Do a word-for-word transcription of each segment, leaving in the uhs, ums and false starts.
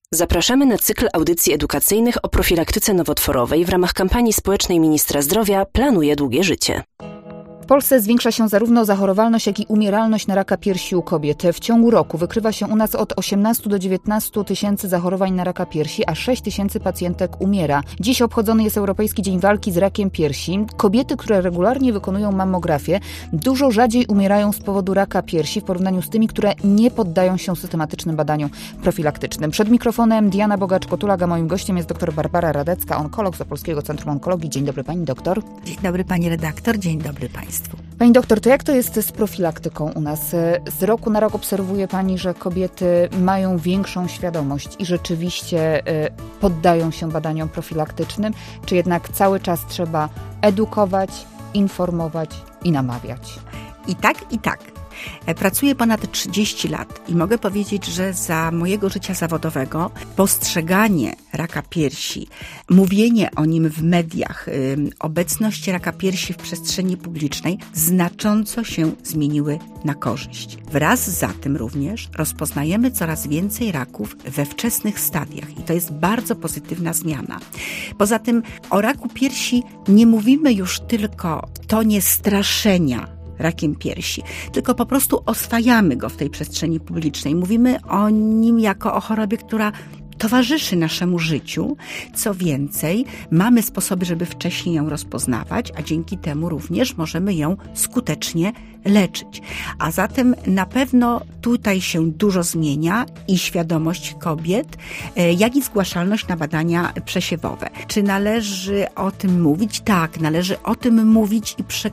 Zapraszamy na cykl audycji edukacyjnych o profilaktyce nowotworowej w ramach kampanii społecznej Ministra Zdrowia Planuję długie życie. W Polsce zwiększa się zarówno zachorowalność, jak i umieralność na raka piersi u kobiet. W ciągu roku wykrywa się u nas od osiemnastu do dziewiętnastu tysięcy zachorowań na raka piersi, a sześć tysięcy pacjentek umiera. Dziś obchodzony jest Europejski Dzień Walki z Rakiem Piersi. Kobiety, które regularnie wykonują mammografię, dużo rzadziej umierają z powodu raka piersi w porównaniu z tymi, które nie poddają się systematycznym badaniom profilaktycznym. Przed mikrofonem Diana Bogacz-Kotulak, a moim gościem jest dr Barbara Radecka, onkolog z Opolskiego Centrum Onkologii. Dzień dobry pani doktor. Dzień dobry pani redaktor, dzień dobry państwu. Pani doktor, to jak to jest z profilaktyką u nas? Z roku na rok obserwuje pani, że kobiety mają większą świadomość i rzeczywiście poddają się badaniom profilaktycznym, czy jednak cały czas trzeba edukować, informować i namawiać? I tak, i tak. Pracuję ponad trzydzieści lat i mogę powiedzieć, że za mojego życia zawodowego postrzeganie raka piersi, mówienie o nim w mediach, obecność raka piersi w przestrzeni publicznej znacząco się zmieniły na korzyść. Wraz za tym również rozpoznajemy coraz więcej raków we wczesnych stadiach i to jest bardzo pozytywna zmiana. Poza tym o raku piersi nie mówimy już tylko w tonie straszenia rakiem piersi, tylko po prostu oswajamy go w tej przestrzeni publicznej. Mówimy o nim jako o chorobie, która towarzyszy naszemu życiu. Co więcej, mamy sposoby, żeby wcześniej ją rozpoznawać, a dzięki temu również możemy ją skutecznie leczyć. A zatem na pewno tutaj się dużo zmienia i świadomość kobiet, jak i zgłaszalność na badania przesiewowe. Czy należy o tym mówić? Tak, należy o tym mówić i, prze,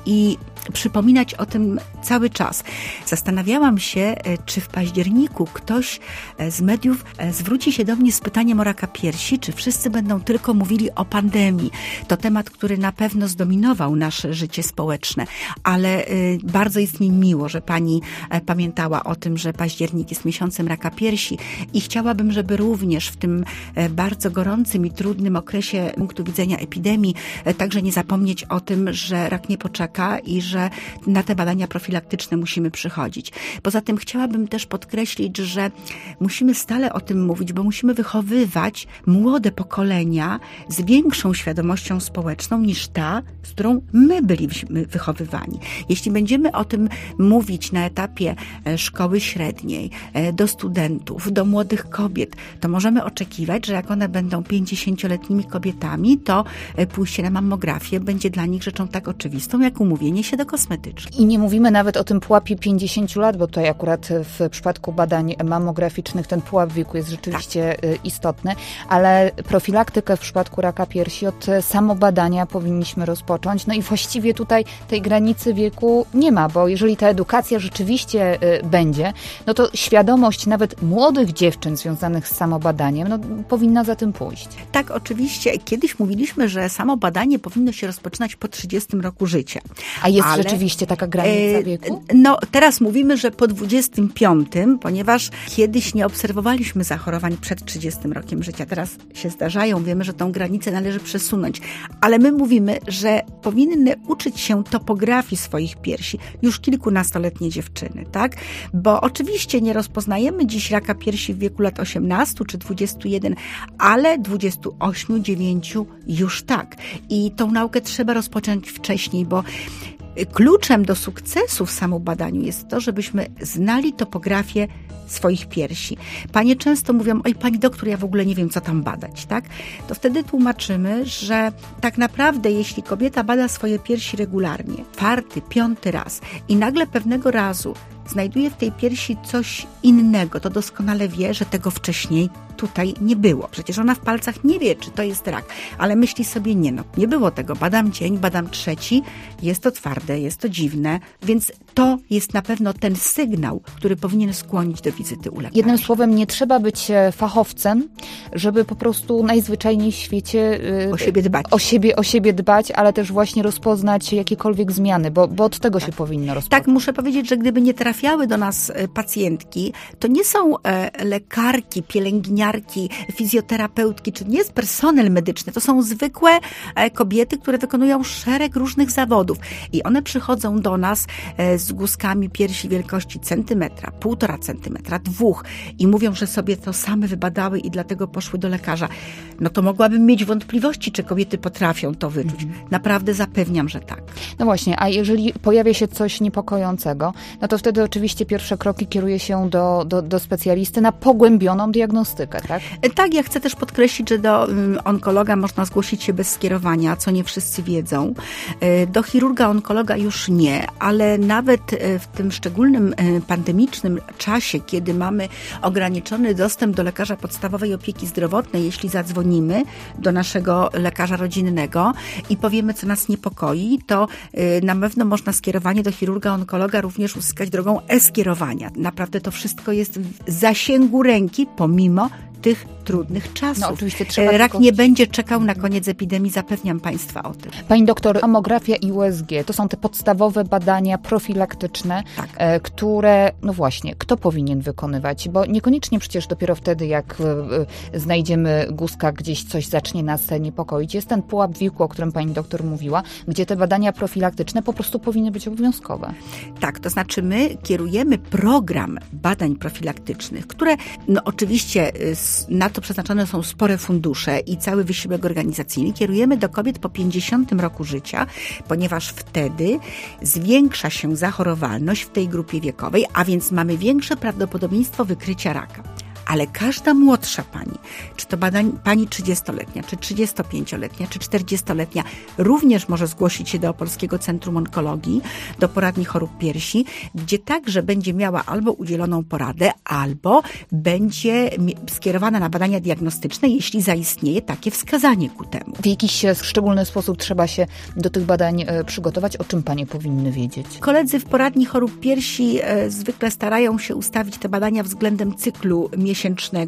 i przypominać o tym cały czas. Zastanawiałam się, czy w październiku ktoś z mediów zwróci się do mnie z pytaniem o raka piersi, czy wszyscy będą tylko mówili o pandemii. To temat, który na pewno zdominował nasze życie społeczne, ale bardzo jest mi miło, że pani pamiętała o tym, że październik jest miesiącem raka piersi i chciałabym, żeby również w tym bardzo gorącym i trudnym okresie z punktu widzenia epidemii także nie zapomnieć o tym, że rak nie poczeka i że na te badania profilaktyczne musimy przychodzić. Poza tym chciałabym też podkreślić, że musimy stale o tym mówić, bo musimy wychowywać młode pokolenia z większą świadomością społeczną niż ta, z którą my byliśmy wychowywani. Jeśli będziemy o tym mówić na etapie szkoły średniej, do studentów, do młodych kobiet, to możemy oczekiwać, że jak one będą pięćdziesięcioletnimi kobietami, to pójście na mammografię będzie dla nich rzeczą tak oczywistą, jak umówienie się do kosmetyczki. I nie mówimy nawet o tym pułapie pięćdziesięciu lat, bo tutaj akurat w przypadku badań mammograficznych ten pułap wieku jest rzeczywiście tak istotny, ale profilaktykę w przypadku raka piersi od samobadania powinniśmy rozpocząć. No i właściwie tutaj tej granicy wieku nie ma, bo jeżeli ta edukacja rzeczywiście będzie, no to świadomość nawet młodych dziewczyn związanych z samobadaniem, no powinna za tym pójść. Tak, oczywiście. Kiedyś mówiliśmy, że samobadanie powinno się rozpoczynać po trzydziestym roku życia. A jest ale, rzeczywiście taka granica wieku? No, teraz mówimy, że po dwudziestym piątym, ponieważ kiedyś nie obserwowaliśmy zachorowań przed trzydziestym rokiem życia. Teraz się zdarzają, wiemy, że tą granicę należy przesunąć. Ale my mówimy, że powinny uczyć się topografii swoich piersi już kilkunastoletnie dziewczyny, tak? Bo oczywiście nie rozpoznajemy dziś raka piersi w wieku lat osiemnastu czy dwudziestu jeden, ale dwudziestu ośmiu, dziewięciu już tak. I tą naukę trzeba rozpocząć wcześniej, bo kluczem do sukcesu w samobadaniu jest to, żebyśmy znali topografię swoich piersi. Panie często mówią, oj pani doktor, ja w ogóle nie wiem, co tam badać, tak? To wtedy tłumaczymy, że tak naprawdę jeśli kobieta bada swoje piersi regularnie, czwarty, piąty raz i nagle pewnego razu znajduje w tej piersi coś innego, to doskonale wie, że tego wcześniej tutaj nie było. Przecież ona w palcach nie wie, czy to jest rak, ale myśli sobie, nie no, nie było tego. Badam dzień, badam trzeci, jest to twarde, jest to dziwne, więc to jest na pewno ten sygnał, który powinien skłonić do wizyty u lekarza. Jednym słowem, nie trzeba być fachowcem, żeby po prostu najzwyczajniej w świecie o siebie dbać, o siebie, o siebie dbać, ale też właśnie rozpoznać jakiekolwiek zmiany, bo, bo od tego się powinno rozpocząć. Tak, muszę powiedzieć, że gdyby nie trafiały do nas pacjentki to nie są e, lekarki, pielęgniarki, fizjoterapeutki, czy nie jest personel medyczny, to są zwykłe e, kobiety, które wykonują szereg różnych zawodów i one przychodzą do nas e, z guzkami piersi wielkości centymetra, półtora centymetra, dwóch i mówią, że sobie to same wybadały i dlatego poszły do lekarza. No to mogłabym mieć wątpliwości, czy kobiety potrafią to wyczuć. Mhm. Naprawdę zapewniam, że tak. No właśnie, a jeżeli pojawia się coś niepokojącego, no to wtedy oczywiście pierwsze kroki kieruje się do, do, do specjalisty na pogłębioną diagnostykę, tak? Tak, ja chcę też podkreślić, że do onkologa można zgłosić się bez skierowania, co nie wszyscy wiedzą. Do chirurga onkologa już nie, ale nawet w tym szczególnym pandemicznym czasie, kiedy mamy ograniczony dostęp do lekarza podstawowej opieki zdrowotnej, jeśli zadzwonimy do naszego lekarza rodzinnego i powiemy, co nas niepokoi, to na pewno można skierowanie do chirurga onkologa również uzyskać drogą e-skierowania. Naprawdę to wszystko jest w zasięgu ręki, pomimo tych trudnych czasów. No, oczywiście trzeba Rak tylko... nie będzie czekał na koniec epidemii, zapewniam Państwa o tym. Pani doktor, mamografia i U S G to są te podstawowe badania profilaktyczne, tak. e, które, no właśnie, kto powinien wykonywać? Bo niekoniecznie przecież dopiero wtedy, jak e, znajdziemy guzka, gdzieś coś zacznie nas niepokoić. Jest ten pułap wieku, o którym pani doktor mówiła, gdzie te badania profilaktyczne po prostu powinny być obowiązkowe. Tak, to znaczy my kierujemy program badań profilaktycznych, które no oczywiście na to przeznaczone są spore fundusze i cały wysiłek organizacyjny. Kierujemy do kobiet po pięćdziesiątym roku życia, ponieważ wtedy zwiększa się zachorowalność w tej grupie wiekowej, a więc mamy większe prawdopodobieństwo wykrycia raka. Ale każda młodsza pani, czy to badań, pani trzydziestoletnia, czy trzydziestopięcioletnia, czy czterdziestoletnia, również może zgłosić się do Opolskiego Centrum Onkologii, do poradni chorób piersi, gdzie także będzie miała albo udzieloną poradę, albo będzie skierowana na badania diagnostyczne, jeśli zaistnieje takie wskazanie ku temu. W jakiś szczególny sposób trzeba się do tych badań przygotować? O czym panie powinny wiedzieć? Koledzy w poradni chorób piersi zwykle starają się ustawić te badania względem cyklu miesięcznego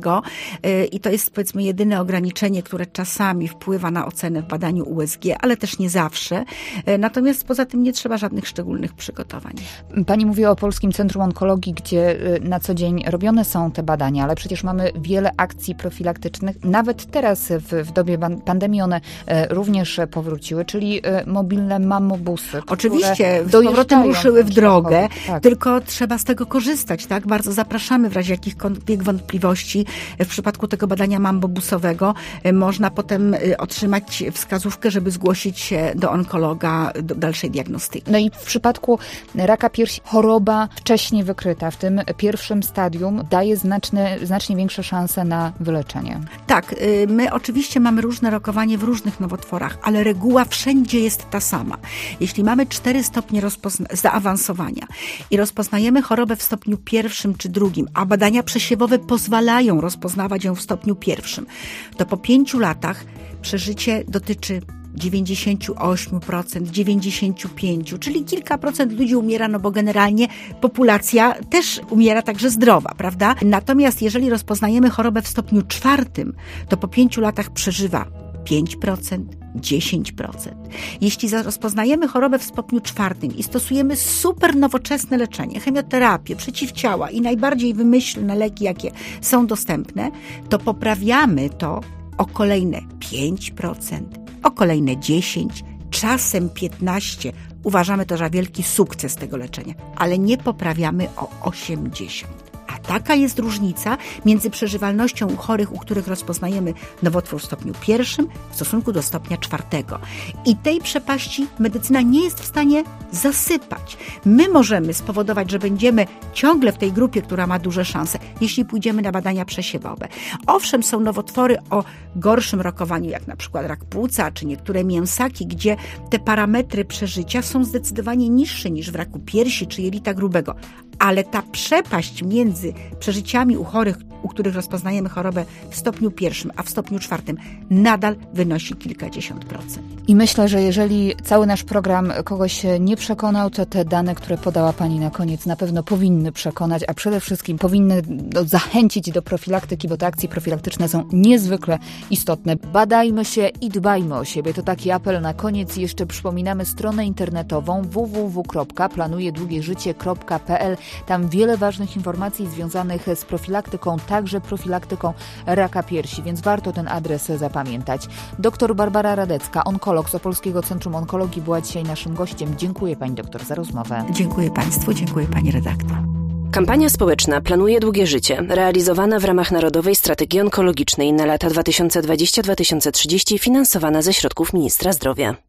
i to jest, powiedzmy, jedyne ograniczenie, które czasami wpływa na ocenę w badaniu U S G, ale też nie zawsze. Natomiast poza tym nie trzeba żadnych szczególnych przygotowań. Pani mówiła o Polskim Centrum Onkologii, gdzie na co dzień robione są te badania, ale przecież mamy wiele akcji profilaktycznych. Nawet teraz w, w dobie pandemii one również powróciły, czyli mobilne mamobusy. Oczywiście, z powrotem ruszyły w drogę, tak. Tylko trzeba z tego korzystać, tak? Bardzo zapraszamy w razie jakichkolwiek wątpliwości. W przypadku tego badania mambobusowego można potem otrzymać wskazówkę, żeby zgłosić się do onkologa do dalszej diagnostyki. No i w przypadku raka piersi choroba wcześniej wykryta w tym pierwszym stadium daje znaczne, znacznie większe szanse na wyleczenie. Tak, my oczywiście mamy różne rokowanie w różnych nowotworach, ale reguła wszędzie jest ta sama. Jeśli mamy cztery stopnie rozpozna- zaawansowania i rozpoznajemy chorobę w stopniu pierwszym czy drugim, a badania przesiewowe pozwalają rozpoznawać ją w stopniu pierwszym, to po pięciu latach przeżycie dotyczy dziewięćdziesiąt osiem procent, dziewięćdziesiąt pięć procent, czyli kilka procent ludzi umiera, no bo generalnie populacja też umiera także zdrowa, prawda? Natomiast jeżeli rozpoznajemy chorobę w stopniu czwartym, to po pięciu latach przeżywa pięć procent, dziesięć procent. Jeśli rozpoznajemy chorobę w stopniu czwartym i stosujemy super nowoczesne leczenie, chemioterapię, przeciwciała i najbardziej wymyślne leki, jakie są dostępne, to poprawiamy to o kolejne pięć procent, o kolejne dziesięć procent, czasem piętnaście procent. Uważamy to za wielki sukces tego leczenia, ale nie poprawiamy o osiemdziesiąt procent. A taka jest różnica między przeżywalnością u chorych, u których rozpoznajemy nowotwór w stopniu pierwszym w stosunku do stopnia czwartego. I tej przepaści medycyna nie jest w stanie zasypać. My możemy spowodować, że będziemy ciągle w tej grupie, która ma duże szanse, jeśli pójdziemy na badania przesiewowe. Owszem, są nowotwory o gorszym rokowaniu, jak na przykład rak płuca, czy niektóre mięsaki, gdzie te parametry przeżycia są zdecydowanie niższe niż w raku piersi czy jelita grubego. Ale ta przepaść między przeżyciami u chorych, u których rozpoznajemy chorobę w stopniu pierwszym, a w stopniu czwartym nadal wynosi kilkadziesiąt procent. I myślę, że jeżeli cały nasz program kogoś nie przekonał, to te dane, które podała Pani na koniec, na pewno powinny przekonać, a przede wszystkim powinny no, zachęcić do profilaktyki, bo te akcje profilaktyczne są niezwykle istotne. Badajmy się i dbajmy o siebie. To taki apel na koniec. Jeszcze przypominamy stronę internetową w w w kropka planuje długie życie kropka p l. Tam wiele ważnych informacji związanych z profilaktyką, także profilaktyką raka piersi, więc warto ten adres zapamiętać. Doktor Barbara Radecka, onkolog z Opolskiego Centrum Onkologii, była dzisiaj naszym gościem. Dziękuję Pani doktor za rozmowę. Dziękuję Państwu, dziękuję Pani redaktor. Kampania społeczna Planuje długie życie, realizowana w ramach Narodowej Strategii Onkologicznej na lata dwa tysiące dwudziesty do dwa tysiące trzydziesty, finansowana ze środków Ministra Zdrowia.